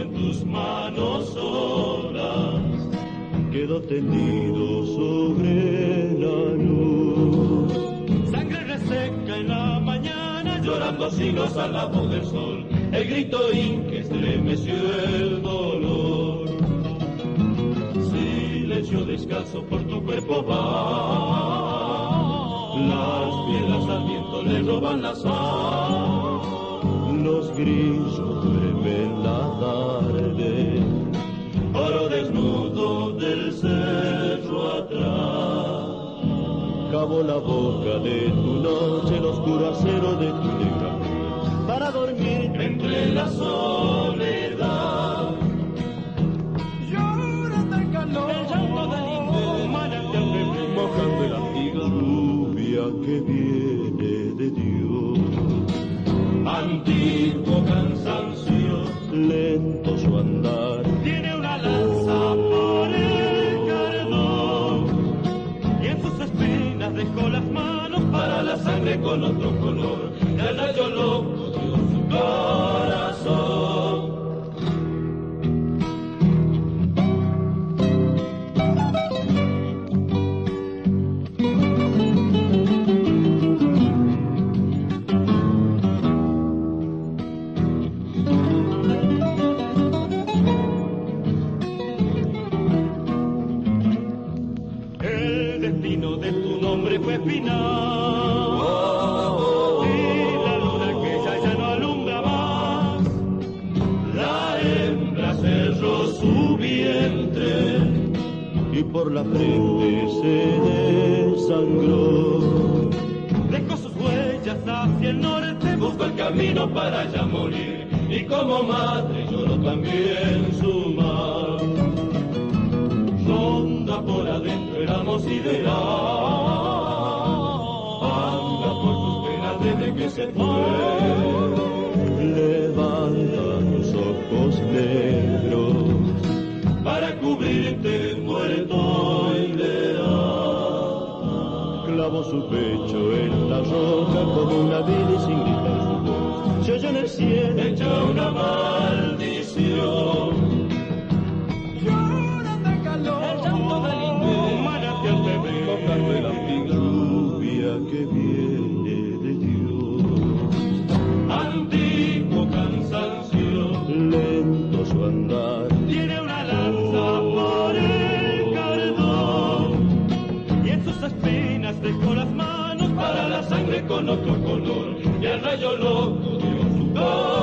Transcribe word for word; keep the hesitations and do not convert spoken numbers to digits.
en tus manos solas quedó tendido sobre la luz. Sangre reseca en la mañana, llorando siglos a la voz del sol, el grito inque estremeció el dolor. Silencio descalzo por tu cuerpo va, las piedras al viento le roban la sal. Los grillos duermen la tarde, oro desnudo del cerro atrás. Cabo la boca de tu noche, el oscuro acero de tu negra piel, para dormir entre la soledad. Llorando el calor, el llanto del indio, manantial febril, mojando el antiguo lluvia que viene de Dios. Antiguo cansancio, lento su andar, tiene una lanza por el cardón, y en sus espinas dejó las manos para la sangre con otro color. El rayo loco dio su corazón. Fue final, oh, y la luna que ya, ya no alumbra más. La hembra cerró su vientre y por la frente se desangró. Dejó sus huellas hacia el norte, buscó el camino para ya morir, y como madre lloró también su mar. Ronda por adentro, éramos ideal, desde que se fue. Levanta tus ojos negros para cubrirte muerto ideal. Clavó su pecho en la roca como una vida y sin gritar su voz se oyó en el cielo echa una maldición. llorando el calor, El llanto del indio, manantial febril, mojando el antiguo lluvia que viene de Dios. Antiguo cansancio, lento su andar, tiene una lanza por el cardón, y en sus espinas dejó las manos para la sangre con otro color, y el rayo loco dio su corazón.